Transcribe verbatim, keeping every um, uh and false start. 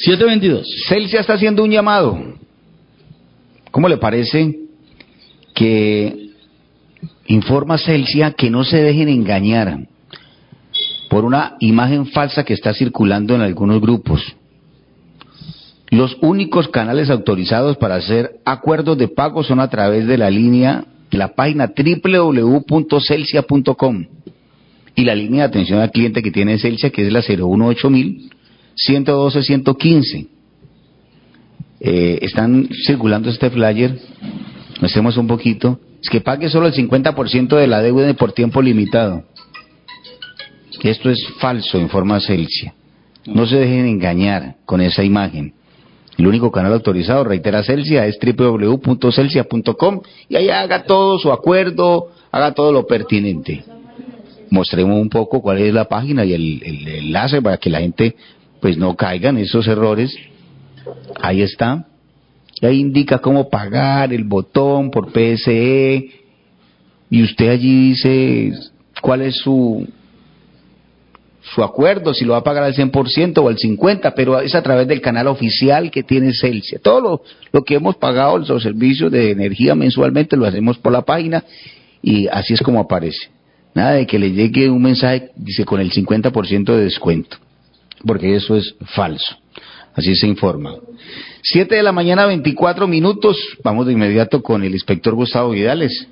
siete veintidós. Celsia está haciendo un llamado. ¿Cómo le parece que informa Celsia que no se dejen engañar por una imagen falsa que está circulando en algunos grupos? Los únicos canales autorizados para hacer acuerdos de pago son a través de la línea, la página doble u doble u doble u punto celsia punto com y la línea de atención al cliente que tiene Celsia, que es la cero uno ocho mil, ciento doce, ciento quince. Eh, están circulando este flyer, hacemos un poquito, es que pague solo el cincuenta por ciento de la deuda por tiempo limitado. Esto es falso, informa Celsia. No se dejen engañar con esa imagen. El único canal autorizado, reitera Celsia, es doble u doble u doble u punto celsia punto com y ahí haga todo su acuerdo, haga todo lo pertinente. Mostremos un poco cuál es la página y el, el, el enlace para que la gente pues no caiga en esos errores. Ahí está. Y ahí indica cómo pagar, el botón por P S E, y usted allí dice cuál es su su acuerdo, si lo va a pagar al cien por ciento o al cincuenta por ciento, pero es a través del canal oficial que tiene Celsia. Todo lo, lo que hemos pagado, los servicios de energía mensualmente, lo hacemos por la página y así es como aparece. Nada de que le llegue un mensaje, dice, con el cincuenta por ciento de descuento, porque eso es falso. Así se informa. Siete de la mañana, veinticuatro minutos. Vamos de inmediato con el inspector Gustavo Vidales.